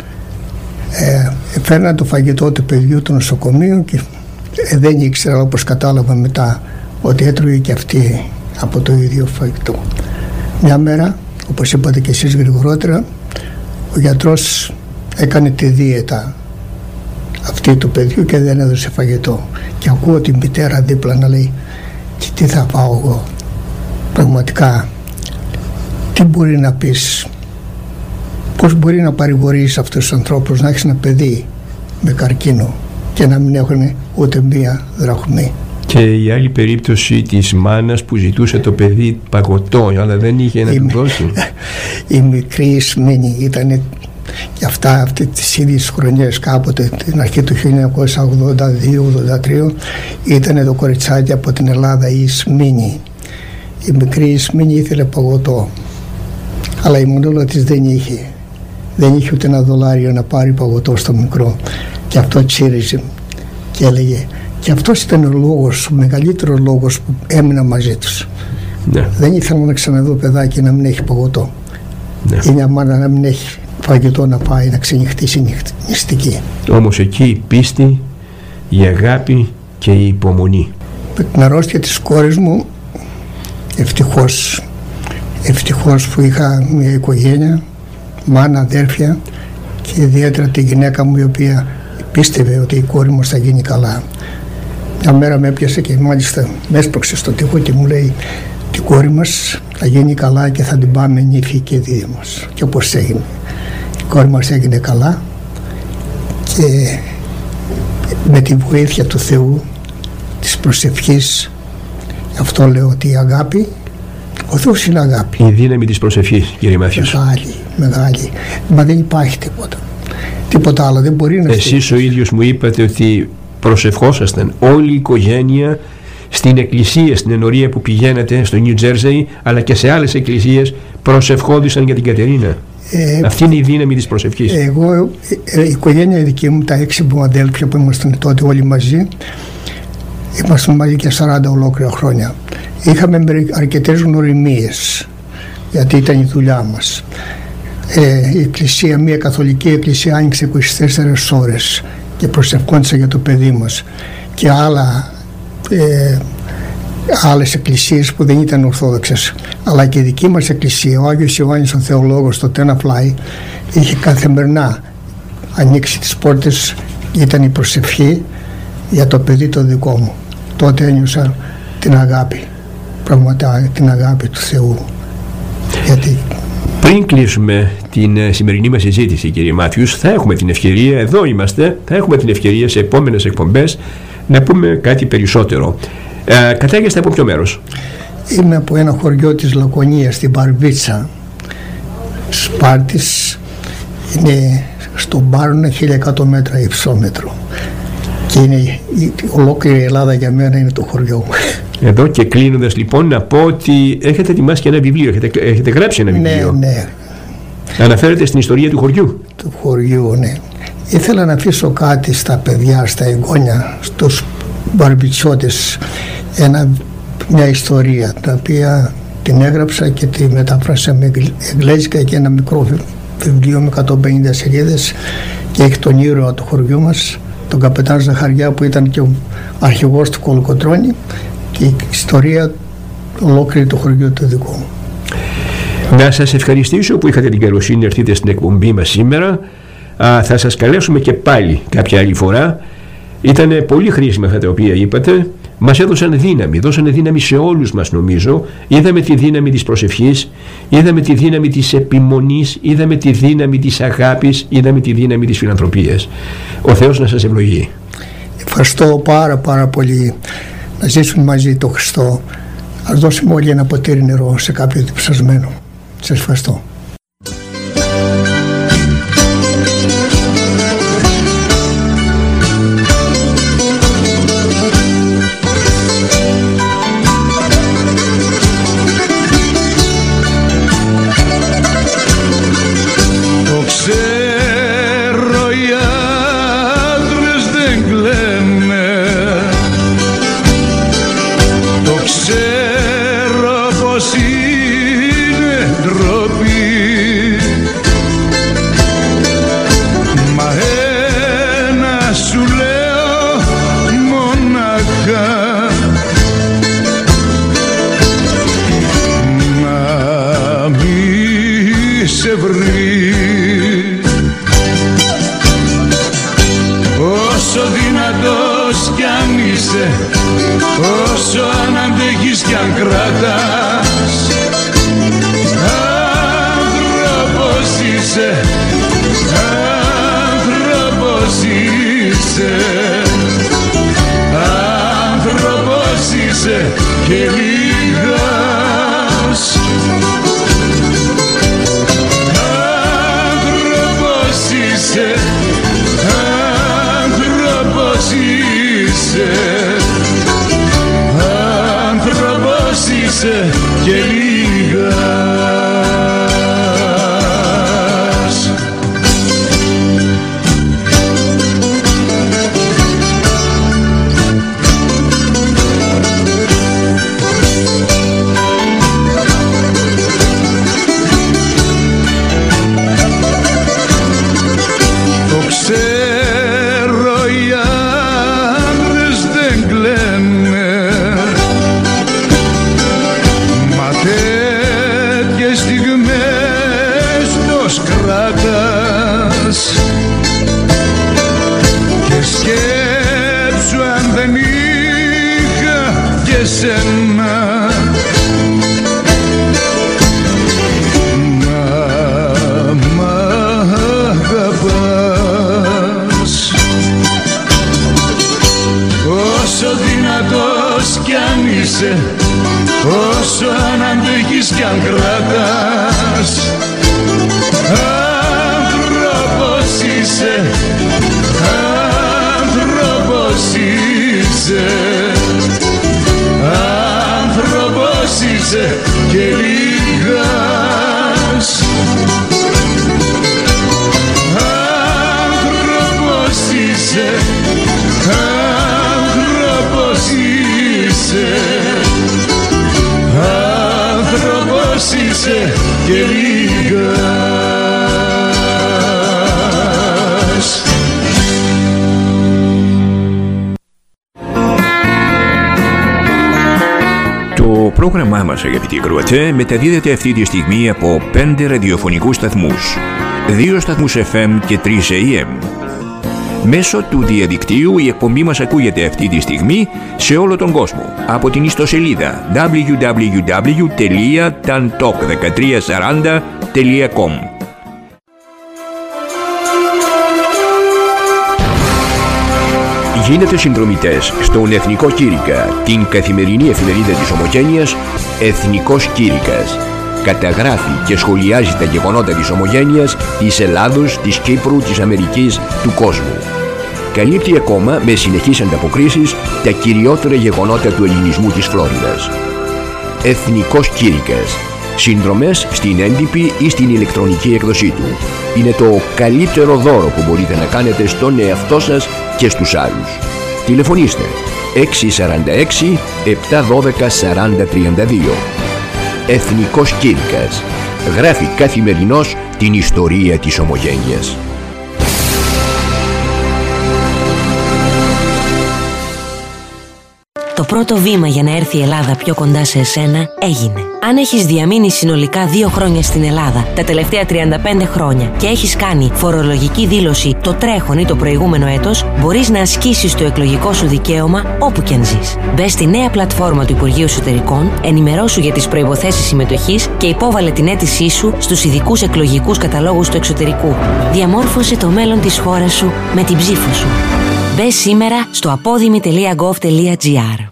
Φέρναν το φαγητό του παιδιού του νοσοκομείου και δεν ήξερα, όπως κατάλαβα μετά, ότι έτρωγε και αυτή από το ίδιο φαγητό. Μια μέρα, όπως είπατε και εσείς γρηγορότερα, ο γιατρός έκανε τη δίαιτα αυτή του παιδιού και δεν έδωσε φαγητό. Και ακούω την μητέρα δίπλα να λέει, και τι θα πάω εγώ? Πραγματικά, τι μπορεί να πεις? Πώς μπορεί να παρηγορείς αυτούς τους ανθρώπους, να έχεις ένα παιδί με καρκίνο και να μην έχουν ούτε μία δραχμή? Και η άλλη περίπτωση της μάνας που ζητούσε το παιδί παγωτό, αλλά δεν είχε να του δώσει. Η μικρή Ισμήνη ήταν και αυτές τις ίδιες χρονιές, κάποτε την αρχή του 1982-83, ήταν το κοριτσάκι από την Ελλάδα, η Ισμήνη. Η μικρή Ισμήνη ήθελε παγωτό, αλλά η μανούλα της δεν είχε ούτε $1 να πάρει παγωτό στο μικρό, και αυτό τσίριζε και έλεγε. Και αυτός ήταν ο λόγος, ο μεγαλύτερος λόγος που έμεινα μαζί τους. Ναι. Δεν ήθελα να ξαναδώ παιδάκι να μην έχει παγωτό. Ναι. Ή μια μάνα να μην έχει φαγητό να πάει, να ξενυχτήσει νηστική. Όμως εκεί η πίστη, η αγάπη και η υπομονή. Με την αρρώστια της κόρης μου, ευτυχώς που είχα μια οικογένεια, μάνα, αδέρφια, και ιδιαίτερα τη γυναίκα μου, η οποία πίστευε ότι η κόρη μου θα γίνει καλά. Μια μέρα με έπιασε και μάλιστα με έσπρωξε στο τοίχο και μου λέει, την κόρη μας θα γίνει καλά και θα την πάμε νύφη και δίδυμος. Και όπως έγινε, η κόρη μας έγινε καλά, και με τη βοήθεια του Θεού, της προσευχής, αυτό λέω ότι η αγάπη, ο Θεός είναι αγάπη. Η δύναμη της προσευχής, κύριε Μάθιος. Μεγάλη, μα δεν υπάρχει τίποτα άλλο, δεν μπορεί να... Εσείς ο ίδιος μου είπατε ότι προσευχόσασταν όλη η οικογένεια στην εκκλησία, στην ενορία που πηγαίνατε στο Νιου Τζέρσεϊ, αλλά και σε άλλες εκκλησίες προσευχόντουσαν για την Κατερίνα. Αυτή είναι η δύναμη της προσευχής. Εγώ, η οικογένεια δική μου, τα 6 μου αδέλφια που ήμασταν τότε όλοι μαζί, ήμασταν μαζί και 40 ολόκληρα χρόνια. Είχαμε αρκετές γνωριμίες, γιατί ήταν η δουλειά μας. Η εκκλησία, μια καθολική εκκλησία, άνοιξε 24 ώρες και προσευχόντουσα για το παιδί μας, και άλλες εκκλησίες που δεν ήταν ορθόδοξες, αλλά και η δική μας εκκλησία, ο Άγιος Ιωάννης ο Θεολόγος στο Τέναφλάι, είχε καθημερινά ανοίξει τις πόρτες, ήταν η προσευχή για το παιδί το δικό μου. Τότε ένιωσα την αγάπη, πραγματικά την αγάπη του Θεού. Γιατί πριν κλείσουμε την σημερινή μας συζήτηση, κύριε Μάθιους, θα έχουμε την ευκαιρία, εδώ είμαστε, θα έχουμε την ευκαιρία σε επόμενες εκπομπές να πούμε κάτι περισσότερο. Κατάγεστε από ποιο μέρος? Είμαι από ένα χωριό της Λακωνίας, στην Παρβίτσα, Σπάρτης. Είναι στον Πάρονα, 1100 μέτρα υψόμετρο. Και είναι ολόκληρη η Ελλάδα για μένα είναι το χωριό μου. Εδώ και κλείνοντας λοιπόν να πω ότι έχετε ετοιμάσει και ένα βιβλίο, έχετε γράψει ένα βιβλίο. Ναι. Αναφέρεται στην ιστορία του χωριού. Του χωριού, ναι. Ήθελα να αφήσω κάτι στα παιδιά, στα εγγόνια, στους μπαρμπιτσότες, μια ιστορία, τα οποία την έγραψα και τη μεταφράσα με εγγλέζικα και ένα μικρό βιβλίο με 150 σελίδες και έχει τον ήρωα του χωριού μας, τον καπετάν Ζαχαριά, που ήταν και ο αρχηγός του Κολοκοτρώνη, και η ιστορία ολόκληρη του χωριού του δικού μου. Να σας ευχαριστήσω που είχατε την καλοσύνη να έρθετε στην εκπομπή μας σήμερα. Θα σας καλέσουμε και πάλι κάποια άλλη φορά. Ήταν πολύ χρήσιμα αυτά τα οποία είπατε. Μας έδωσαν δύναμη, δώσανε δύναμη σε όλους μας νομίζω. Είδαμε τη δύναμη της προσευχής, είδαμε τη δύναμη της επιμονής, είδαμε τη δύναμη της αγάπης, είδαμε τη δύναμη της φιλανθρωπίας. Ο Θεός να σας ευλογεί. Ευχαριστώ πάρα πολύ. Να ζήσουμε μαζί το Χριστό. Ας δώσουμε όλοι ένα ποτήρι νερό σε κάποιο διψασμένο. Σας ευχαριστώ. Όσο αν αντέχεις κι αν κρατάς, άνθρωπος είσαι, άνθρωπος είσαι, άνθρωπος είσαι και λίγας. Άνθρωπος είσαι, άνθρωπος είσαι, άνθρωπος είσαι και λίγας. Το ξέρω, οι άντρες δεν κλαίνε, μα τέτοιες στιγμές πως κράτας. Και σκέψου αν δεν είχα και σένα, να μ' αγαπάς. Όσο δυνατός κι αν είσαι, όσο αν αντέχεις κι αν κρατάς, άνθρωπος είσαι, άνθρωπος είσαι, άνθρωπος είσαι και λίγας. Άνθρωπος είσαι, άνθρωπος είσαι, άνθρωπος είσαι και λίγας. Το πρόγραμμά μας, αγαπητοί ακροατές, μεταδίδεται αυτή τη στιγμή από 5 ραδιοφωνικούς σταθμούς, 2 σταθμούς FM και 3 AM. Μέσω του διαδικτύου η εκπομπή μας ακούγεται αυτή τη στιγμή σε όλο τον κόσμο από την ιστοσελίδα www.tantalk1340.com. Γίνετε συνδρομητές στον Εθνικό Κήρυκα, την καθημερινή εφημερίδα της Ομογένειας Εθνικός Κήρυκας. Καταγράφει και σχολιάζει τα γεγονότα της Ομογένειας, της Ελλάδος, της Κύπρου, της Αμερικής, του κόσμου. Καλύπτει ακόμα με συνεχείς ανταποκρίσεις τα κυριότερα γεγονότα του ελληνισμού της Φλόριδας. Εθνικός Κήρυκας. Συνδρομές στην έντυπη ή στην ηλεκτρονική έκδοσή του. Είναι το καλύτερο δώρο που μπορείτε να κάνετε στον εαυτό σας και στους άλλους. Τηλεφωνήστε 646 712 4032. εθνικός κήρυκας. Γράφει καθημερινώς την ιστορία της ομογένειας. Το πρώτο βήμα για να έρθει η Ελλάδα πιο κοντά σε εσένα έγινε. Αν έχεις διαμείνει συνολικά 2 χρόνια στην Ελλάδα τα τελευταία 35 χρόνια και έχεις κάνει φορολογική δήλωση το τρέχον ή το προηγούμενο έτος, μπορείς να ασκήσεις το εκλογικό σου δικαίωμα όπου και αν ζεις. Μπες στη νέα πλατφόρμα του Υπουργείου Εσωτερικών, ενημερώσου για τις προϋποθέσεις συμμετοχής και υπόβαλε την αίτησή σου στους ειδικούς εκλογικούς καταλόγους του εξωτερικού. Διαμόρφωσε το μέλλον της χώρας σου με την ψήφο σου. Μπες σήμερα στο apodimi.gov.gr.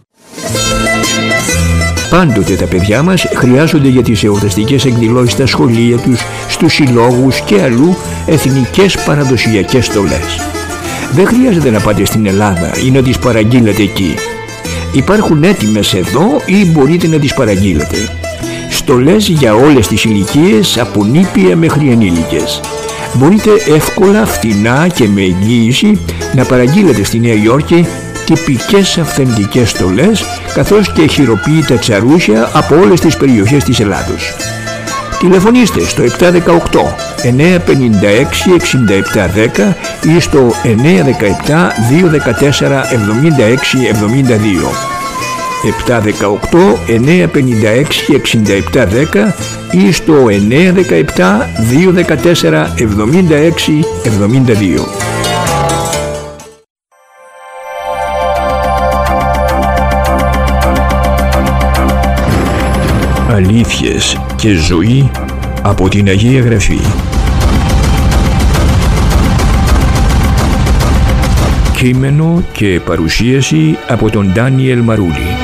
Πάντοτε τα παιδιά μας χρειάζονται για τις εορταστικές εκδηλώσεις στα σχολεία τους, στους συλλόγους και αλλού εθνικές παραδοσιακές στολές. Δεν χρειάζεται να πάτε στην Ελλάδα ή να τις παραγγείλετε εκεί. Υπάρχουν έτοιμες εδώ ή μπορείτε να τις παραγγείλετε. Στολές για όλες τις ηλικίες, από νήπια μέχρι ενήλικες. Μπορείτε εύκολα, φτηνά και με εγγύηση να παραγγείλετε στη Νέα Υόρκη τυπικές αυθεντικές στολές, καθώς και χειροποίητα τσαρούσια από όλες τις περιοχές της Ελλάδος. Τηλεφωνήστε στο 718 956 6710 ή στο 917 214 76 72. 718 956 6710 ή στο 917 214 76 72. Αλήθειες και ζωή από την Αγία Γραφή. Κείμενο και παρουσίαση από τον Ντάνιελ Μαρούλη.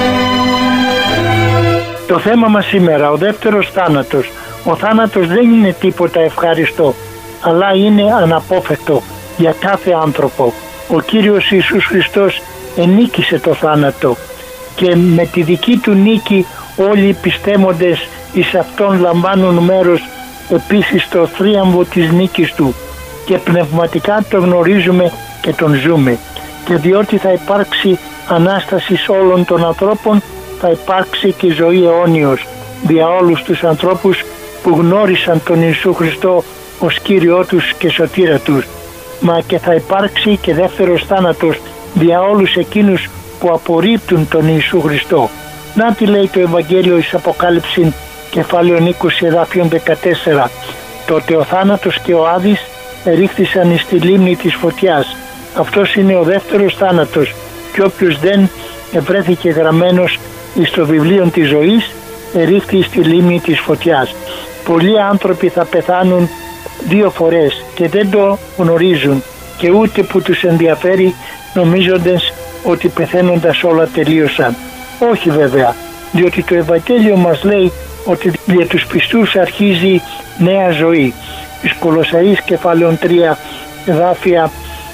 Το θέμα μας σήμερα, ο δεύτερος θάνατος. Ο θάνατος δεν είναι τίποτα ευχάριστο, αλλά είναι αναπόφευκτο για κάθε άνθρωπο. Ο Κύριος Ιησούς Χριστός ενίκησε το θάνατο και με τη δική του νίκη όλοι οι πιστεύοντες εις Αυτόν λαμβάνουν μέρος επίσης στο θρίαμβο της νίκης Του και πνευματικά το γνωρίζουμε και τον ζούμε. Και διότι θα υπάρξει Ανάσταση όλων των ανθρώπων, θα υπάρξει και ζωή αιώνιος δια όλους τους ανθρώπους που γνώρισαν τον Ιησού Χριστό ως Κύριό τους και Σωτήρα τους. Μα και θα υπάρξει και δεύτερος θάνατος δια όλους εκείνους που απορρίπτουν τον Ιησού Χριστό. Να τι λέει το Ευαγγέλιο εις Αποκάλυψη κεφάλαιο 20 εδάφιον 14. Τότε ο θάνατος και ο Άδης ρίχθησαν εις τη λίμνη της φωτιάς. Αυτός είναι ο δεύτερος θάνατος και όποιος δεν βρέθηκε γραμμένος εις το βιβλίο της ζωής ρίχθη στη λίμνη της φωτιάς. Πολλοί άνθρωποι θα πεθάνουν 2 φορές και δεν το γνωρίζουν και ούτε που τους ενδιαφέρει, νομίζοντας ότι πεθαίνοντας όλα τελείωσαν. Όχι βέβαια, διότι το Ευαγγέλιο μας λέει ότι για τους πιστούς αρχίζει νέα ζωή. Εις Κολοσσαείς κεφάλαιον 3 εδάφια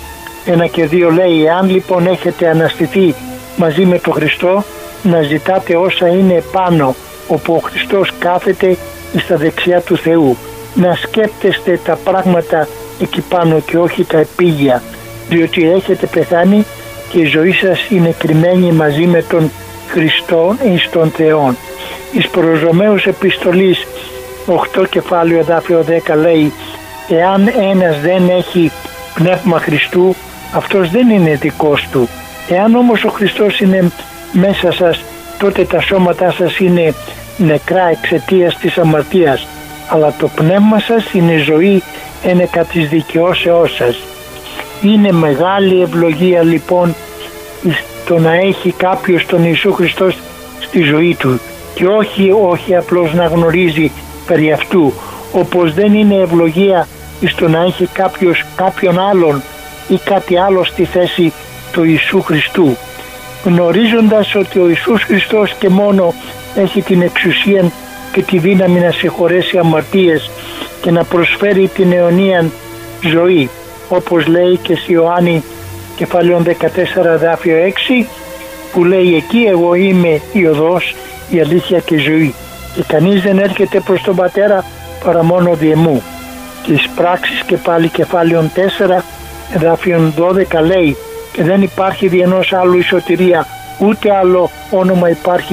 1 και 2 λέει: εάν λοιπόν έχετε αναστηθεί μαζί με τον Χριστό, να ζητάτε όσα είναι πάνω, όπου ο Χριστός κάθεται στα δεξιά του Θεού. Να σκέπτεστε τα πράγματα εκεί πάνω και όχι τα επίγεια, διότι έχετε πεθάνει και η ζωή σας είναι κρυμμένη μαζί με τον Χριστό εις τον Θεόν. Εις προς Ρωμαίους επιστολής 8 κεφάλαιο εδάφιο 10 λέει: εάν ένας δεν έχει πνεύμα Χριστού, αυτός δεν είναι δικός του. Εάν όμως ο Χριστός είναι μέσα σας, τότε τα σώματά σας είναι νεκρά εξαιτίας της αμαρτίας, αλλά το πνεύμα σας είναι ζωή ένεκα της δικαιώσεώς σας. Είναι μεγάλη ευλογία λοιπόν το να έχει κάποιος τον Ιησού Χριστό στη ζωή του και όχι απλώς να γνωρίζει περί αυτού, όπως δεν είναι ευλογία στο να έχει κάποιος κάποιον άλλον ή κάτι άλλο στη θέση του Ιησού Χριστού. Γνωρίζοντας ότι ο Ιησούς Χριστός και μόνο έχει την εξουσία και τη δύναμη να συγχωρέσει αμαρτίες και να προσφέρει την αιωνία ζωή, όπως λέει και σε Ιωάννη κεφάλαιο 14 εδάφιο 6, που λέει: εκεί εγώ είμαι η οδός, η αλήθεια και η ζωή και κανείς δεν έρχεται προς τον Πατέρα παρά μόνο δι' εμού. Και εις πράξεις και πάλι κεφάλαιο 4 εδάφιο 12 λέει: και δεν υπάρχει δι' ενός άλλου η σωτηρία, ούτε άλλο όνομα υπάρχει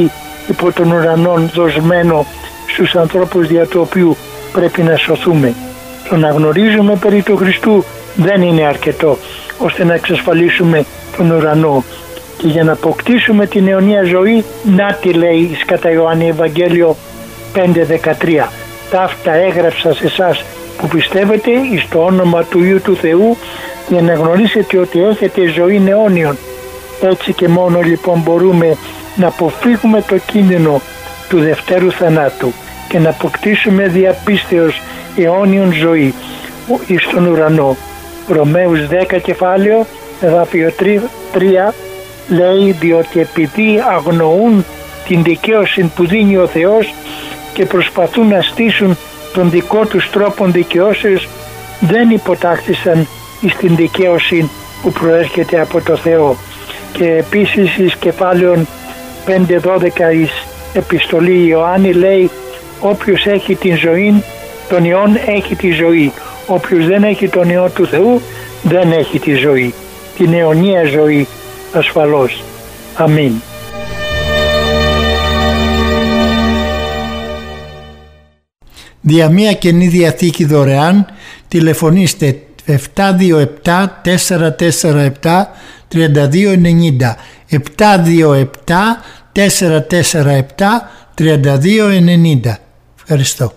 υπό τον ουρανό δοσμένο στους ανθρώπους δια του οποίου πρέπει να σωθούμε. Το να γνωρίζουμε περί του Χριστού δεν είναι αρκετό ώστε να εξασφαλίσουμε τον ουρανό. Και για να αποκτήσουμε την αιωνία ζωή, να τι λέει κατά Ιωάννη Ευαγγέλιο 5:13. Ταύτα έγραψα σε εσάς που πιστεύετε εις το όνομα του Υιού του Θεού, για να γνωρίσετε ότι έχετε ζωή αιώνιον. Έτσι και μόνο λοιπόν μπορούμε να αποφύγουμε το κίνδυνο του δευτέρου θανάτου και να αποκτήσουμε δια πίστεως αιώνιον ζωή εις τον ουρανό. Ρωμαίους 10 κεφάλαιο, εδάφιο 3 λέει, διότι επειδή αγνοούν την δικαίωση που δίνει ο Θεός και προσπαθούν να στήσουν τον δικό τους τρόπο δικαιώσεως, δεν υποτάχθησαν εις την δικαίωση που προέρχεται από το Θεό. Και επίσης εις κεφάλαιον 5:12 εις επιστολή Ιωάννη λέει, όποιος έχει την ζωή, τον Υιόν έχει τη ζωή. Όποιος δεν έχει τον Υιό του Θεού δεν έχει τη ζωή, την αιωνία ζωή ασφαλώς. Αμήν. Δια μία Καινή Διαθήκη δωρεάν τηλεφωνήστε 727 447 3290, 727 447 3290. Ευχαριστώ.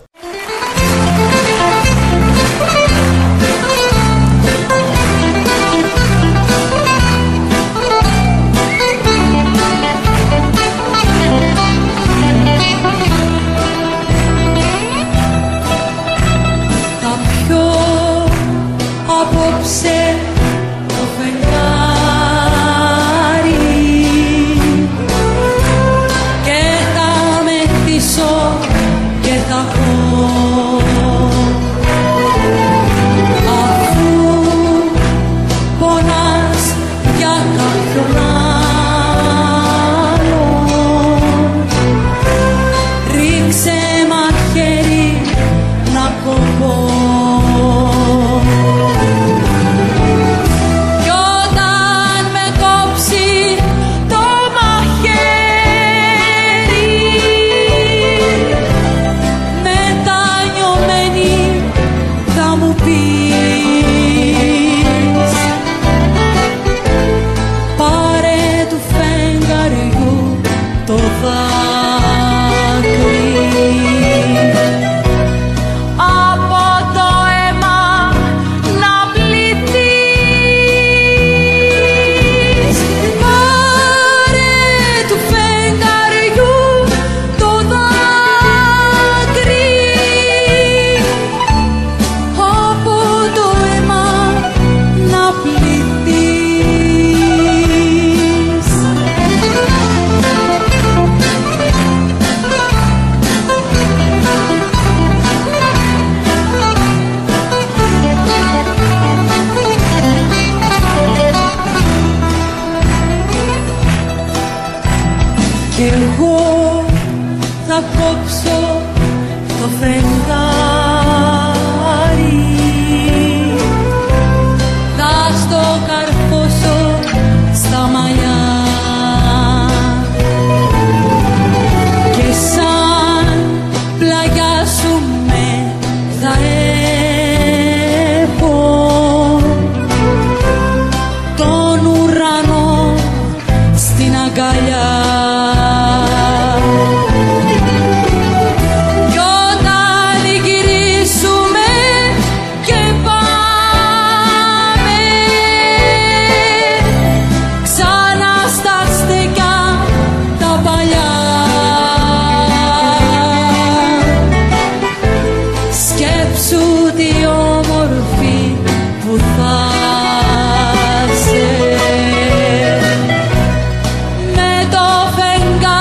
Με το φεγγάρι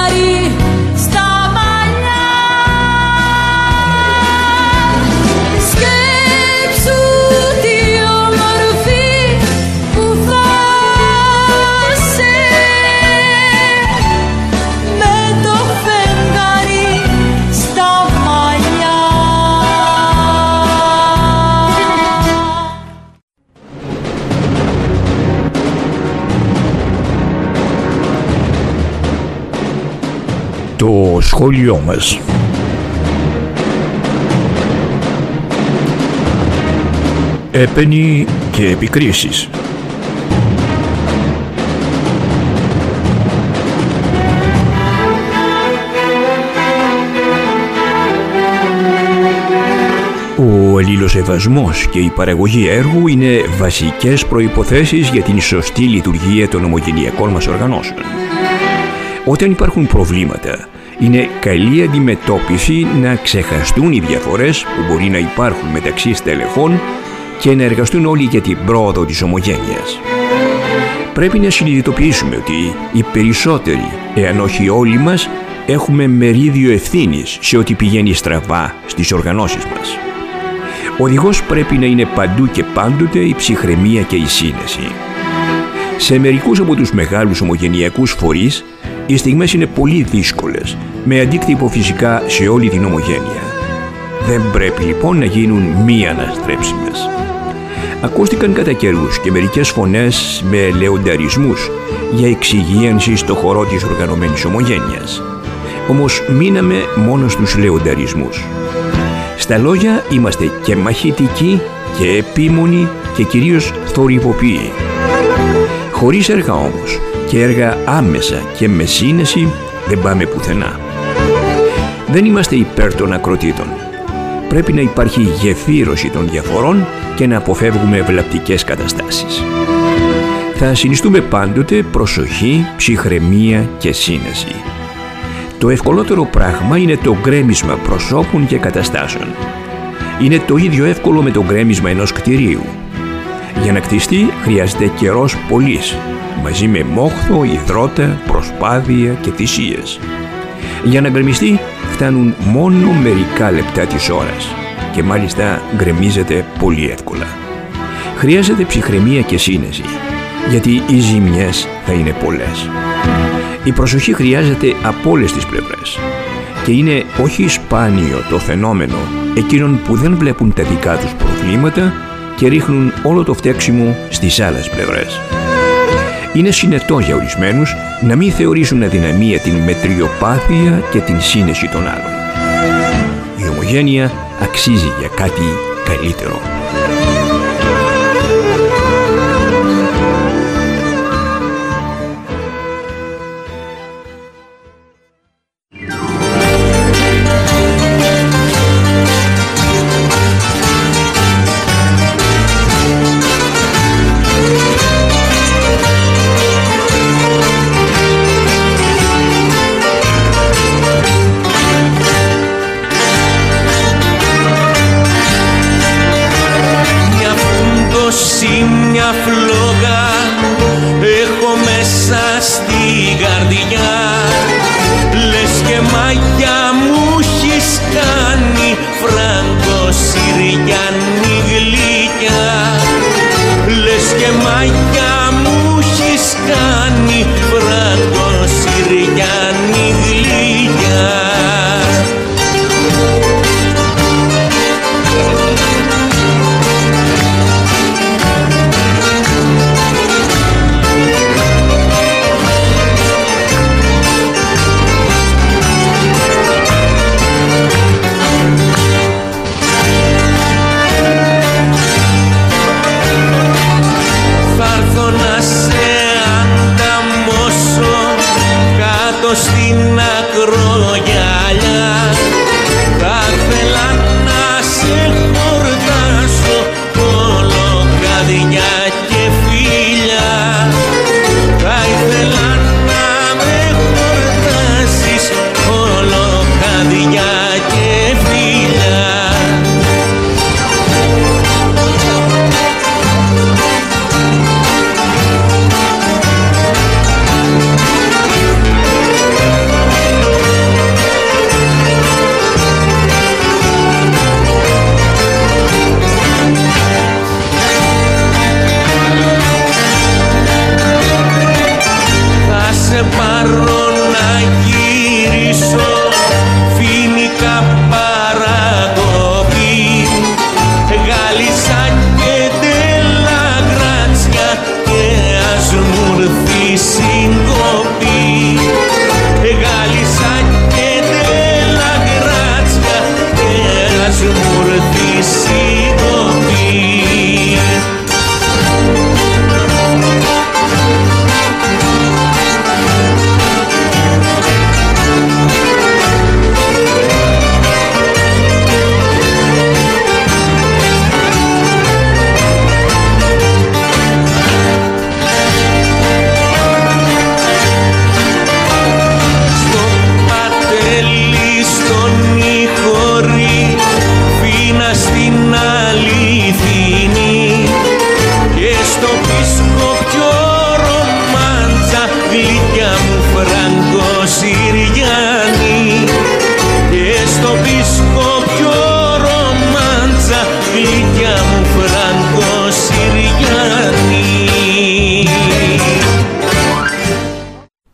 Το σχόλιο μας. Έπαινοι και επικρίσεις. Ο αλληλοσεβασμός και η παραγωγή έργου είναι βασικές προϋποθέσεις για την σωστή λειτουργία των ομογενειακών μας οργανώσεων. Όταν υπάρχουν προβλήματα, είναι καλή αντιμετώπιση να ξεχαστούν οι διαφορές που μπορεί να υπάρχουν μεταξύ στελεχών και να εργαστούν όλοι για την πρόοδο της ομογένειας. Πρέπει να συνειδητοποιήσουμε ότι οι περισσότεροι, εάν όχι όλοι μας, έχουμε μερίδιο ευθύνης σε ό,τι πηγαίνει στραβά στις οργανώσεις μας. Ο οδηγός πρέπει να είναι παντού και πάντοτε η ψυχραιμία και η σύνεση. Σε μερικούς από τους μεγάλους ομογενειακούς φορείς, οι στιγμές είναι πολύ δύσκολες, με αντίκτυπο φυσικά σε όλη την ομογένεια. Δεν πρέπει λοιπόν να γίνουν μη αναστρέψιμες. Ακούστηκαν κατά καιρούς και μερικές φωνές με λεονταρισμούς για εξυγίανση στο χορό της οργανωμένης ομογένειας. Όμως μείναμε μόνο στους λεονταρισμούς. Στα λόγια είμαστε και μαχητικοί και επίμονοι και κυρίως θορυβοποιοί. Χωρίς έργα όμως και έργα άμεσα και με σύνεση δεν πάμε πουθενά. Δεν είμαστε υπέρ των ακροτήτων. Πρέπει να υπάρχει γεφύρωση των διαφορών και να αποφεύγουμε βλαπτικές καταστάσεις. Θα συνιστούμε πάντοτε προσοχή, ψυχραιμία και σύνεση. Το ευκολότερο πράγμα είναι το γκρέμισμα προσώπων και καταστάσεων. Είναι το ίδιο εύκολο με το γκρέμισμα ενός κτηρίου. Για να κτιστεί χρειάζεται καιρός πολύς, μαζί με μόχθο, υδρότα, προσπάθεια και θυσίες. Για να γκρεμιστεί φτάνουν μόνο μερικά λεπτά της ώρας και μάλιστα γκρεμίζεται πολύ εύκολα. Χρειάζεται ψυχραιμία και σύνεση, γιατί οι ζημιές θα είναι πολλές. Η προσοχή χρειάζεται από όλες τις πλευρές και είναι όχι σπάνιο το φαινόμενο εκείνων που δεν βλέπουν τα δικά τους προβλήματα και ρίχνουν όλο το φταίξιμο στις άλλες πλευρές. Είναι συνετό για ορισμένους να μην θεωρήσουν αδυναμία την μετριοπάθεια και την σύνεση των άλλων. Η ομογένεια αξίζει για κάτι καλύτερο. Μια φλόγα έχω μέσα στην καρδιά, λες και μαγιά μου έχεις κάνει, φράγκο Συριανή γλυκιά. Λες και μαγιά μου έχεις κάνει, φράγκο Συριανή γλυκιά. Στην ακρογιαλιά θα ήθελα να σε χορτάσω, κολοκαδιά και φίλια. Θα ήθελα να με χορτάσεις, κολοκαδιά και φίλια. Σε πάρω να γυρίσω, φοινικά παρακοπή, γάλισσα και τελαγράτσια και ας μου έρθει συγκοπή. Γάλισσα και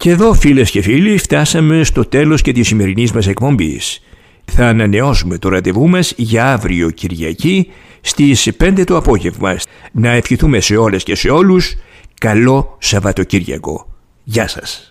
Και εδώ, φίλες και φίλοι, φτάσαμε στο τέλος και της σημερινής μας εκπομπής. Θα ανανεώσουμε το ραντεβού μας για αύριο Κυριακή στις 5 το απόγευμα. Να ευχηθούμε σε όλες και σε όλους καλό Σαββατοκύριακο. Γεια σας.